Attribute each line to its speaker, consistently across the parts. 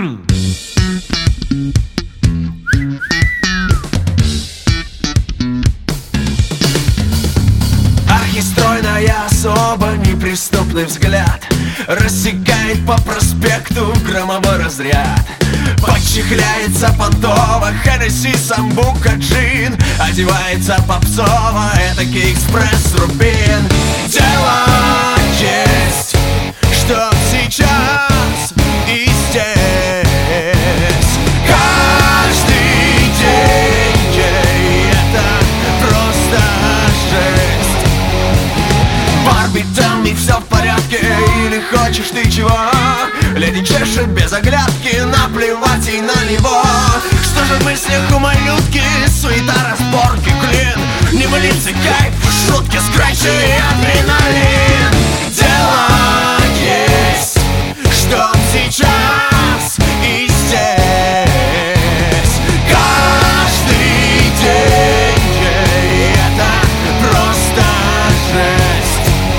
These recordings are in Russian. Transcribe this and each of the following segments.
Speaker 1: Архистройная особо неприступный взгляд рассекает по проспекту громовой разряд. Подчехляется понтово, Хеннесси, самбука, джин. Одевается попсово, этакий экспресс-рубин. Дело есть, чтоб сейчас и здесь. Каждый день ей это просто жесть. Барби, tell me, все в порядке или хочешь ты чего? Леди чешет без оглядки, наплевать ей на него. Что же в мыслях у малютки? Суета, разборки, клин. Не былицы, кайф, шутки, скретчи и адреналин. Дело есть, чтоб сейчас и здесь. Каждый день ей это просто жесть.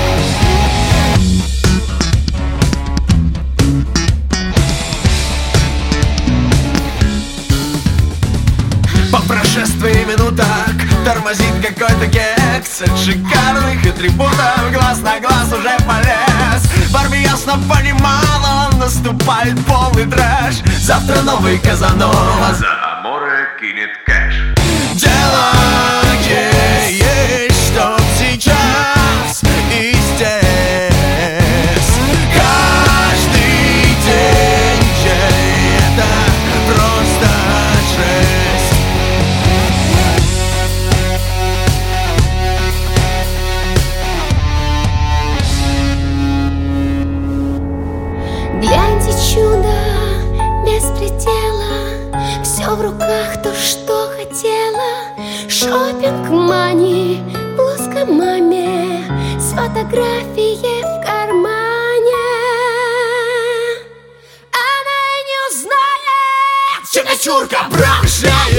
Speaker 1: По прошествии минуток тормозит какой-то кекс. От шикарных атрибутов глаз на глаз уже полез. Барби ясно понимала, наступает полный трэш. Завтра новый Казанова за аморе кинет кэш. Дело есть, чтоб сейчас и здесь. Каждый день ей это просто жесть.
Speaker 2: Гляньте, чудо без предела. Все в руках, то, что хотела. Шопинг мани, блузка маме, с фотографией в кармане. Она и не узнает.
Speaker 1: Чукачурка, брошь.